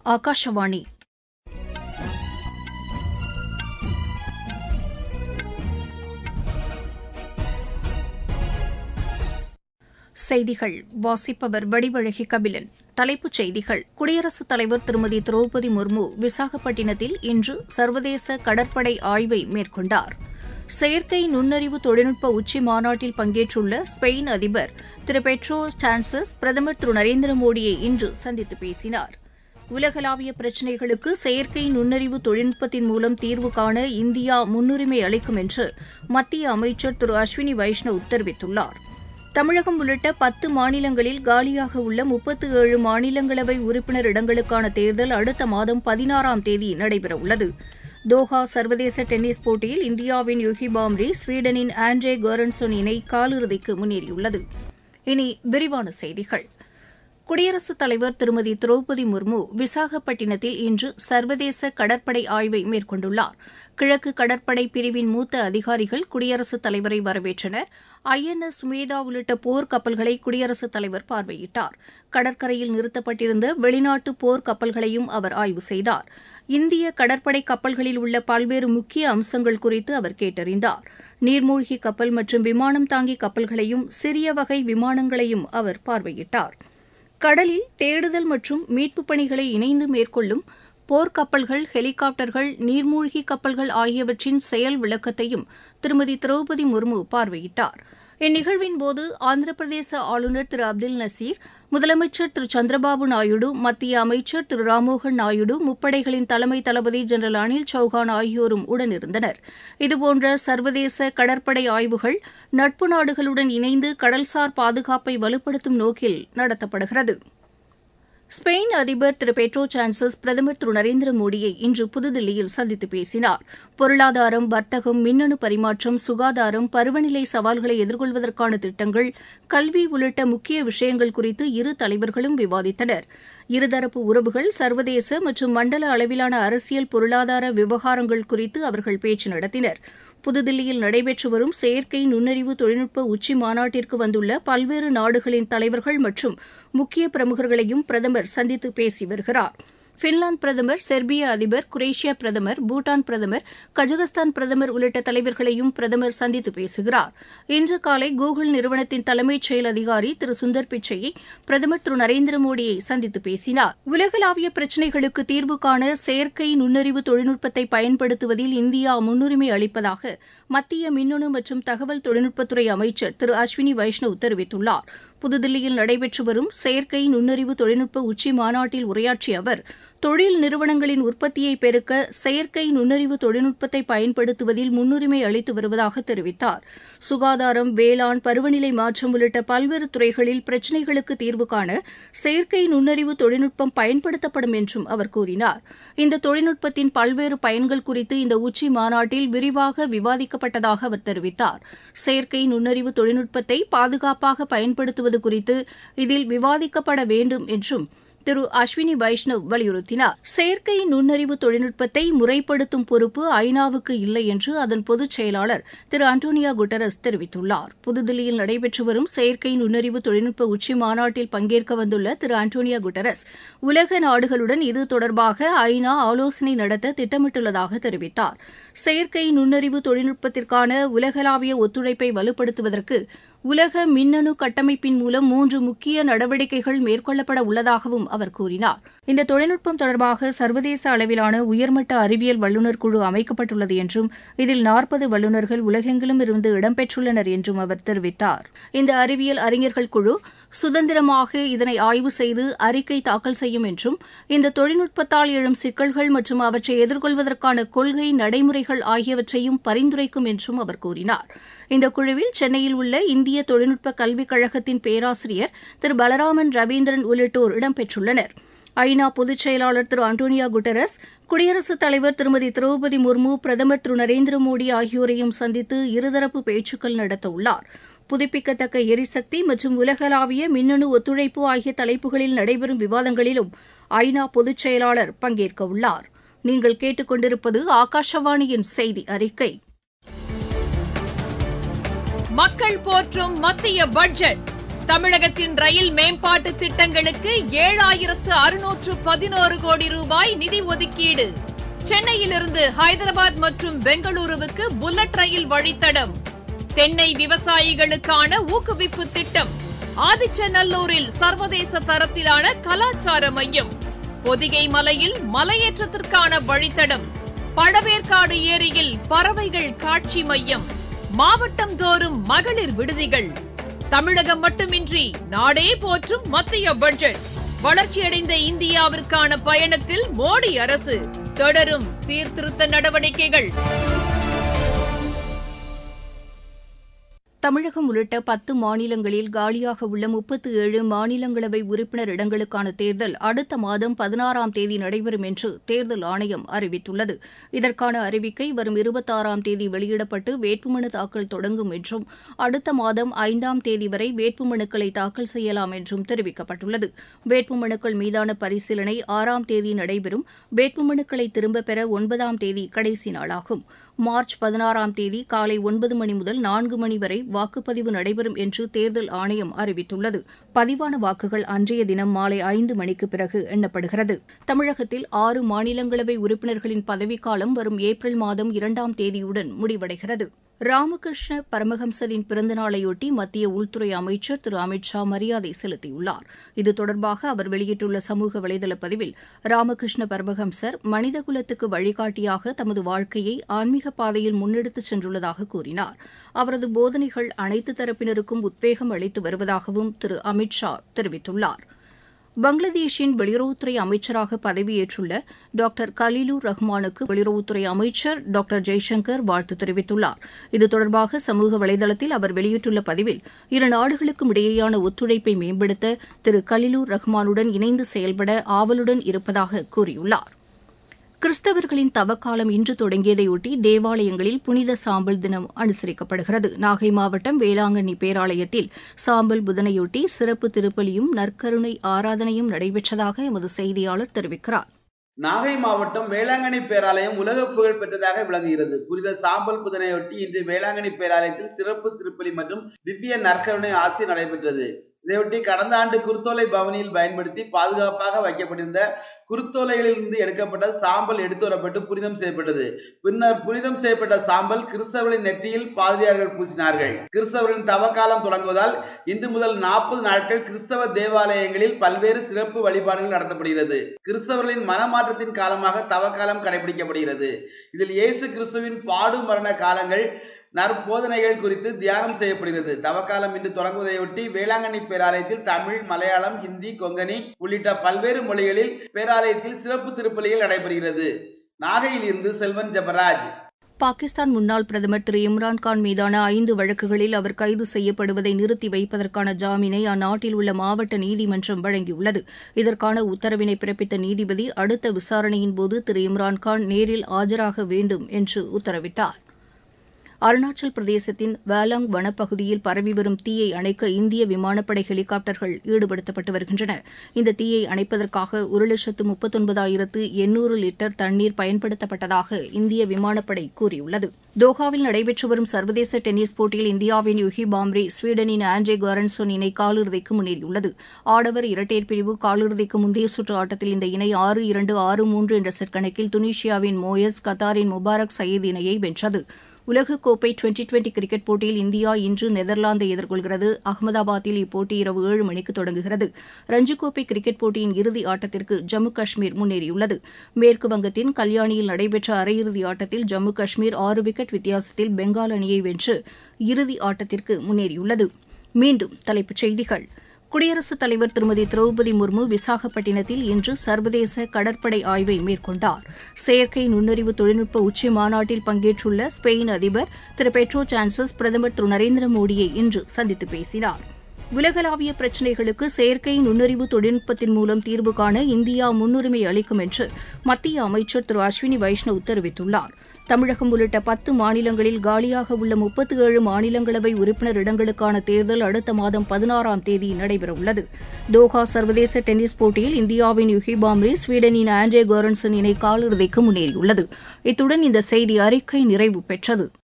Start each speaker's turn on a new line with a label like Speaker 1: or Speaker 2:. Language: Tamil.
Speaker 1: ஆகாஷவாணி. செய்திகள் வாசிப்பவர் வடிவழகி கபிலன். தலைப்புச் செய்திகள். குடியரசுத் தலைவர் திருமதி திரௌபதி முர்மு விசாகப்பட்டினத்தில் இன்று சர்வதேச கடற்படை ஆய்வை மேற்கொண்டார். செயற்கை நுண்ணறிவு தொழில்நுட்ப உச்சி மாநாட்டில் பங்கேற்றுள்ள ஸ்பெயின் அதிபர் திரு பெட்ரோ சான்சஸ் பிரதமர் திரு நரேந்திர மோடியை இன்று சந்தித்து பேசினார். உலகளாவிய பிரச்சினைகளுக்கு செயற்கை நுண்ணறிவு தொழில்நுட்பத்தின் மூலம் தீர்வு காண இந்தியா முன்னுரிமை அளிக்கும் என்று மத்திய அமைச்சர் திரு அஸ்வினி வைஷ்ணவ் தெரிவித்துள்ளார். தமிழகம் உள்ளிட்ட 10 மாநிலங்களில் காலியாக உள்ள 37 மாநிலங்களவை உறுப்பினர் இடங்களுக்கான தேர்தல் அடுத்த மாதம் 16ஆம் தேதி நடைபெறவுள்ளது. தோஹா சர்வதேச டென்னிஸ் போட்டியில் இந்தியாவின் யுகி பாம்ரி ஸ்வீடனின் ஆண்ட்ரே கோரன்சன் இணை காலிறுதிக்கு முன்னேறியுள்ளது. இனி விரிவான செய்திகள். குடியரசுத் தலைவர் திருமதி திரௌபதி முர்மு விசாகப்பட்டினத்தில் இன்று சர்வதேச கடற்படை ஆய்வை மேற்கொண்டுள்ளார். கிழக்கு கடற்படை பிரிவின் மூத்த அதிகாரிகள் குடியரசுத் தலைவரை வரவேற்றனர். INS சுமேதா உள்ளிட்ட போர் கப்பல்களை குடியரசுத் தலைவர் பார்வையிட்டார். கடற்கரையில் நிறுத்தப்பட்டிருந்த வெளிநாட்டு போர் கப்பல்களையும் அவர் ஆய்வு செய்தார். இந்திய கடற்படை கப்பல்களில் உள்ள பல்வேறு முக்கிய அம்சங்கள் குறித்து அவர் கேட்டறிந்தார். நீர்மூழ்கி கப்பல் மற்றும் விமானம் தாங்கி கப்பல்களையும் சிறிய வகை விமானங்களையும் அவர் பார்வையிட்டார். கடலில் தேடுதல் மற்றும் மீட்புப் பணிகளை இணைந்து மேற்கொள்ளும் போர்க்கப்பல்கள், ஹெலிகாப்டர்கள், நீர்மூழ்கி கப்பல்கள் ஆகியவற்றின் செயல் விளக்கத்தையும் திருமதி திரௌபதி முர்மு பார்வையிட்டார். இந்நிகழ்வின்போது ஆந்திர பிரதேச ஆளுநர் திரு அப்துல் நசீர், முதலமைச்சர் திரு சந்திரபாபு நாயுடு, மத்திய அமைச்சர் திரு ராம்மோகன் நாயுடு, முப்படைகளின் தலைமை தளபதி ஜெனரல் அனில் சௌஹான் ஆகியோரும் உடனிருந்தனர். இதுபோன்ற சர்வதேச கடற்படை ஆய்வுகள் நட்பு நாடுகளுடன் இணைந்து கடல்சார் பாதுகாப்பை வலுப்படுத்தும் நோக்கில் நடத்தப்படுகிறது. ஸ்பெயின் அதிபர் திரு பெட்ரோ சான்சஸ் பிரதமர் திரு நரேந்திர மோடியை இன்று புதுதில்லியில் சந்தித்து பேசினார். பொருளாதாரம், வர்த்தகம், மின்னணு பரிமாற்றம், சுகாதாரம், பருவநிலை சவால்களை எதிர்கொள்வதற்கான திட்டங்கள், கல்வி உள்ளிட்ட முக்கிய விஷயங்கள் குறித்து இரு தலைவர்களும் விவாதித்தனர். இருதரப்பு உறவுகள், சர்வதேச மற்றும் மண்டல அளவிலான அரசியல், பொருளாதார விவகாரங்கள் குறித்து அவர்கள் பேச்சு நடத்தினர். புதுதில்லியில் நடைபெற்று வரும் செயற்கை நுண்ணறிவு தொழில்நுட்ப உச்சி மாநாட்டிற்கு வந்துள்ள பல்வேறு நாடுகளின் தலைவர்கள் மற்றும் முக்கிய பிரமுகர்களையும் பிரதமர் சந்தித்து பேசி வருகிறார். பின்லாந்து பிரதமர், செர்பிய அதிபர், குரேஷியா பிரதமர், பூட்டான் பிரதமர், கஜகஸ்தான் பிரதமர் உள்ளிட்ட தலைவர்களையும் பிரதமர் சந்தித்து பேசுகிறார். இன்று காலை கூகுள் நிறுவனத்தின் தலைமைச் செயல் அதிகாரி திரு சுந்தர் பிச்சையை பிரதமர் திரு நரேந்திர மோடியை சந்தித்து பேசினார். உலகளாவிய பிரச்சினைகளுக்கு தீர்வு காண செயற்கை நுண்ணறிவு தொழில்நுட்பத்தை பயன்படுத்துவதில் இந்தியா முன்னுரிமை அளிப்பதாக மத்திய மின்னணு மற்றும் தகவல் தொழில்நுட்பத்துறை அமைச்சர் திரு அஸ்வினி வைஷ்ணவ் தெரிவித்துள்ளார். புதுதில்லியில் நடைபெற்று வரும் செயற்கை நுண்ணறிவு தொழில்நுட்ப உச்சி மாநாட்டில் உரையாற்றிய அவர், தொழில் நிறுவனங்களின் உற்பத்தியை பெருக்க செயற்கை நுண்ணறிவு தொழில்நுட்பத்தை பயன்படுத்துவதில் முன்னுரிமை அளித்து வருவதாக தெரிவித்தார். சுகாதாரம், வேளாண், பருவநிலை மாற்றம் உள்ளிட்ட பல்வேறு துறைகளில் பிரச்சினைகளுக்கு தீர்வு காண செயற்கை நுண்ணறிவு தொழில்நுட்பம் பயன்படுத்தப்படும் என்றும் அவர் கூறினார். இந்த தொழில்நுட்பத்தின் பல்வேறு பயன்கள் குறித்து இந்த உச்சி மாநாட்டில் விரிவாக விவாதிக்கப்பட்டதாக அவர் தெரிவித்தார். செயற்கை நுண்ணறிவு தொழில்நுட்பத்தை பாதுகாப்பாக பயன்படுத்துவது குறித்து இதில் விவாதிக்கப்பட வேண்டும் என்றும் திரு அஸ்வினி வைஷ்ணவ் வலியுறுத்தினார். செயற்கை நுண்ணறிவு தொழில்நுட்பத்தை முறைப்படுத்தும் பொறுப்பு ஐநாவுக்கு இல்லை என்று அதன் பொதுச் செயலாளர் திரு அண்டோனியோ குட்டரஸ் தெரிவித்துள்ளார். புதுதில்லியில் நடைபெற்று வரும் செயற்கை நுண்ணறிவு தொழில்நுட்ப உச்சி மாநாட்டில் பங்கேற்க வந்துள்ள திரு அண்டோனியோ குட்டரஸ், உலக நாடுகளுடன் இது தொடர்பாக ஐநா ஆலோசனை நடத்த திட்டமிட்டுள்ளதாக தெரிவித்தார். செயற்கை நுண்ணறிவு தொழில்நுட்பத்திற்கான உலகளாவிய ஒத்துழைப்பை வலுப்படுத்துவதற்கு உலக மின்னணு கட்டமைப்பின் மூலம் 3 முக்கிய நடவடிக்கைகள் மேற்கொள்ளப்பட உள்ளதாகவும் அவர் கூறினார். இந்த தொழில்நுட்பம் தொடர்பாக சர்வதேச அளவிலான உயர்மட்ட அறிவியல் வல்லுநர் குழு அமைக்கப்பட்டுள்ளது என்றும் இதில் 40 வல்லுநர்கள் உலகெங்கிலும் இருந்து இடம்பெற்றுள்ளனர் என்றும் அவர் தெரிவித்தார். இந்த அறிவியல் அறிஞர்கள் குழு சுதந்திரமாக இதனை ஆய்வு செய்து அறிக்கை தாக்கல் செய்யும் என்றும் இந்த தொழில்நுட்பத்தால் எழும் சிக்கல்கள் மற்றும் அவற்றை எதிர்கொள்வதற்கான கொள்கை நடைமுறைகள் ஆகியவற்றையும் பரிந்துரைக்கும் என்றும் அவர் கூறினார். இந்த குழுவில் சென்னையில் உள்ள இந்திய தொழில்நுட்ப கல்விக் கழகத்தின் பேராசிரியர் திரு பலராமன் ரவீந்திரன் உள்ளிட்டோர் இடம்பெற்றுள்ளனர். ஐநா பொதுச் செயலாளர் திரு அண்டோனியோ குட்டரஸ், குடியரசுத் தலைவர் திருமதி திரௌபதி முர்மு, பிரதமர் திரு நரேந்திர மோடி ஆகியோரையும் சந்தித்து இருதரப்பு பேச்சுக்கள் நடத்தவுள்ளார். புதுப்பிக்கத்தக்க எரிசக்தி மற்றும் உலகளாவிய மின்னணு ஒத்துழைப்பு ஆகிய தலைப்புகளில் நடைபெறும் விவாதங்களிலும் ஐநா பொதுச் செயலாளர் பங்கேற்கவுள்ளார். நீங்கள் கேட்டுக்கொண்டிருப்பது ஆகாஷவாணியின் செய்தி அறிக்கை.
Speaker 2: மக்கள் போற்றும் மத்திய பட்ஜெட் தமிழகத்தின் ரயில் மேம்பாட்டு திட்டங்களுக்கு 7,611 கோடி ரூபாய் நிதி ஒதுக்கீடு. சென்னையிலிருந்து ஹைதராபாத் மற்றும் பெங்களூருவுக்கு புல்லட் ரயில் வழித்தடம். தென்னை விவசாயிகளுக்கான ஊக்குவிப்பு திட்டம். ஆதிச்சநல்லூரில் சர்வதேச தரத்திலான கலாச்சார மையம். பொதிகை மலையில் மலையேற்றத்திற்கான வழித்தடம். பழவேற்காடு ஏரியில் பறவைகள் காட்சி மையம். மாவட்டம் தோறும் மகளிர் விடுதிகள். தமிழகம் மட்டுமின்றி நாடே போற்றும் மத்திய பட்ஜெட். வளர்ச்சியடைந்த இந்தியாவிற்கான பயணத்தில் மோடி அரசு. தொடரும் சீர்திருத்த நடவடிக்கைகள்.
Speaker 1: தமிழகம் உள்ளிட்ட 10 மாநிலங்களில் காலியாக உள்ள 37 மாநிலங்களவை உறுப்பினர் இடங்களுக்கான தேர்தல் அடுத்த மாதம் 16ஆம் தேதி நடைபெறும் என்று தேர்தல் ஆணையம் அறிவித்துள்ளது. இதற்கான அறிவிக்கை வரும் 26ஆம் தேதி வெளியிடப்பட்டு வேட்புமனு தாக்கல் தொடங்கும் என்றும் அடுத்த மாதம் 5ஆம் தேதி வரை வேட்புமனுக்களை தாக்கல் செய்யலாம் என்றும் தெரிவிக்கப்பட்டுள்ளது. வேட்புமனுக்கள் மீதான பரிசீலனை 6ஆம் தேதி நடைபெறும். வேட்புமனுக்களை திரும்பப் பெற 9ஆம் தேதி கடைசி நாளாகும். மார்ச் 16ஆம் தேதி காலை 9 மணி முதல் 4 மணி வரை வாக்குப்பதிவு நடைபெறும் என்று தேர்தல் ஆணையம் அறிவித்துள்ளது. பதிவான வாக்குகள் அன்றைய தினம் மாலை 5 மணிக்கு பிறகு எண்ணப்படுகிறது. தமிழகத்தில் 6 மாநிலங்களவை உறுப்பினர்களின் பதவிக்காலம் வரும் ஏப்ரல் மாதம் 2ஆம் தேதியுடன் முடிவடைகிறது. ராமகிருஷ்ண பரமஹம்சரின் பிறந்தநாளையொட்டி மத்திய உள்துறை அமைச்சர் திரு அமித் ஷா மரியாதை செலுத்தியுள்ளார். இது தொடர்பாக அவர் வெளியிட்டுள்ள சமூக வலைதள பதிவில், ராமகிருஷ்ண பரமஹம்சர் மனிதகுலத்துக்கு வழிகாட்டியாக தமது வாழ்க்கையை ஆன்மீக பாதையில் முன்னெடுத்துச் சென்றுள்ளதாக கூறினார். அவரது போதனைகள் அனைத்து தரப்பினருக்கும் உத்வேகம் அளித்து வருவதாகவும் திரு அமித் ஷா தெரிவித்துள்ளார். பங்களாதேஷின் வெளியுறவுத்துறை அமைச்சராக பதவியேற்றுள்ள டாக்டர் கலீலுர் ரஹ்மானுக்கு வெளியுறவுத்துறை அமைச்சர் டாக்டர் ஜெய்சங்கர் வாழ்த்து தெரிவித்துள்ளார். இது தொடர்பாக சமூக வலைதளத்தில் அவர் வெளியிட்டுள்ள பதிவில், இரு நாடுகளுக்கும் இடையேயான ஒத்துழைப்பை மேம்படுத்த திரு கலீலுர் ரஹ்மானுடன் இணைந்து செயல்பட ஆவலுடன் இருப்பதாக கூறியுள்ளார். கிறிஸ்தவர்களின் தவக்காலம் இன்று தொடங்கியதையொட்டி தேவாலயங்களில் புனித சாம்பல் தினம் அனுசரிக்கப்படுகிறது. நாகை மாவட்டம் வேளாங்கண்ணி பேராலயத்தில் சாம்பல் புதனையொட்டி சிறப்பு திருப்பலியும் நற்கருணை ஆராதனையும் நடைபெற்றதாக எமது செய்தியாளர் தெரிவிக்கிறார்.
Speaker 3: நாகை மாவட்டம் வேளாங்கண்ணி பேராலயம் உலக புகழ் பெற்றதாக விளங்குகிறது. புனித சாம்பல் புதனையொட்டி இன்று வேளாங்கண்ணி பேராலயத்தில் சிறப்பு திருப்பலி மற்றும் திவ்ய நற்கருணை ஆசி நடைபெற்றது. இதையொட்டி கடந்த ஆண்டு குருத்தோலை பவனியில் பயன்படுத்தி பாதுகாப்பாக வைக்கப்பட்டிருந்த குருத்தோலைகளிலிருந்து எடுக்கப்பட்ட சாம்பல் எடுத்து வரப்பட்டு புனிதம் செய்யப்பட்டது. பின்னர் புனிதம் செய்யப்பட்ட சாம்பல் கிறிஸ்தவர்களின் நெற்றியில் பாதிரியார்கள் பூசினார்கள். கிறிஸ்தவர்களின் தவக்காலம் தொடங்குவதால் இன்று முதல் 40 நாட்கள் கிறிஸ்தவ தேவாலயங்களில் பல்வேறு சிறப்பு வழிபாடுகள் நடத்தப்படுகிறது. கிறிஸ்தவர்களின் மனமாற்றத்தின் காலமாக தவக்காலம் கடைபிடிக்கப்படுகிறது. இதில் இயேசு கிறிஸ்துவின் பாடு மரண காலங்கள் நற்போதனைகள் குறித்து தியானம் செய்யப்படுகிறது. தவக்காலம் இன்று தொடங்குவதையொட்டி வேளாங்கண்ணி பேராலயத்தில் தமிழ், மலையாளம், ஹிந்தி, கொங்கனி உள்ளிட்ட பல்வேறு மொழிகளில் பேராலயத்தில் சிறப்பு திருப்பலிகள் நடைபெறுகிறது. நாகையில் இருந்து செல்வன் ஜெபராஜ்.
Speaker 1: பாகிஸ்தான் முன்னாள் பிரதமர் திரு இம்ரான்கான் மீதான 5 வழக்குகளில் அவர் கைது செய்யப்படுவதை நிறுத்தி வைப்பதற்கான ஜாமீனை அந்நாட்டில் உள்ள மாவட்ட நீதிமன்றம் வழங்கியுள்ளது. இதற்கான உத்தரவினை பிறப்பித்த நீதிபதி அடுத்த விசாரணையின்போது திரு இம்ரான்கான் நேரில் ஆஜராக வேண்டும் என்று உத்தரவிட்டார். அருணாச்சல் பிரதேசத்தின் வேலாங் வனப்பகுதியில் பரவி வரும் தீயை அணைக்க இந்திய விமானப்படை ஹெலிகாப்டர்கள் ஈடுபடுத்தப்பட்டு வருகின்றன. இந்த தீயை அணைப்பதற்காக 1,39,800 லிட்டர் தண்ணீர் பயன்படுத்தப்பட்டதாக இந்திய விமானப்படை கூறியுள்ளது. தோஹாவில் நடைபெற்று வரும் சர்வதேச டென்னிஸ் போட்டியில் இந்தியாவின் யுகி பாம்ரி ஸ்வீடனின் ஆண்ட்ரே காரன்சன் இணை காலிறுதிக்கு முன்னேறியுள்ளது. ஆடவர் இரட்டையர் பிரிவு காலிறுதிக்கு முந்தைய சுற்று ஆட்டத்தில் இந்த இணை 6-2, 6-3 என்ற செட் கணக்கில் துனிஷியாவின் மோயஸ், கத்தாரின் முபாரக் சயீத் இணையை வென்றது. உலகக்கோப்பை டுவெண்டி கிரிக்கெட் போட்டியில் இந்தியா இன்று நெதர்லாந்தை எதிர்கொள்கிறது. அகமதாபாத்தில் இப்போட்டி இரவு 7 மணிக்கு தொடங்குகிறது. ரஞ்சிக்கோப்பை கிரிக்கெட் போட்டியின் இறுதி ஆட்டத்திற்கு ஜம்மு காஷ்மீர் முன்னேறியுள்ளது. மேற்கு வங்கத்தின் கல்யாணியில் நடைபெற்ற அரையிறுதி ஆட்டத்தில் ஜம்மு காஷ்மீர் 6 விக்கெட் வித்தியாசத்தில் பெங்கால் அணியை வென்று இறுதி ஆட்டத்திற்கு முன்னேறியுள்ளது. மீண்டும் தலைப்புச் செய்திகள். குடியரசுத் தலைவர் திருமதி திரௌபதி முர்மு விசாகப்பட்டினத்தில் இன்று சர்வதேச கடற்படை ஆய்வை மேற்கொண்டார். செயற்கை நுண்ணறிவு தொழில்நுட்ப உச்சி மாநாட்டில் பங்கேற்றுள்ள ஸ்பெயின் அதிபர் திரு பெட்ரோ சான்சஸ் பிரதமர் திரு நரேந்திர மோடியை இன்று சந்தித்து பேசினார். உலகளாவிய பிரச்சினைகளுக்கு செயற்கை நுண்ணறிவு தொழில்நுட்பத்தின் மூலம் தீர்வு காண இந்தியா முன்னுரிமை அளிக்கும் என்று மத்திய அமைச்சர் திரு அஸ்வினி வைஷ்ணவ் தெரிவித்துள்ளார். தமிழகம் உள்ளிட்ட 10 மாநிலங்களில் காலியாக உள்ள 37 மாநிலங்களவை உறுப்பினர் இடங்களுக்கான தேர்தல் அடுத்த மாதம் 16ஆம் தேதி நடைபெறவுள்ளது. தோஹா சர்வதேச டென்னிஸ் போட்டியில் இந்தியாவின் யுகி பாம்ரி ஸ்வீடனின் ஆண்ட்ரே காரன்சன் இணை காலிறுதிக்கு முன்னேறியுள்ளது. இத்துடன் இந்த செய்தி அறிக்கை நிறைவு பெற்றது.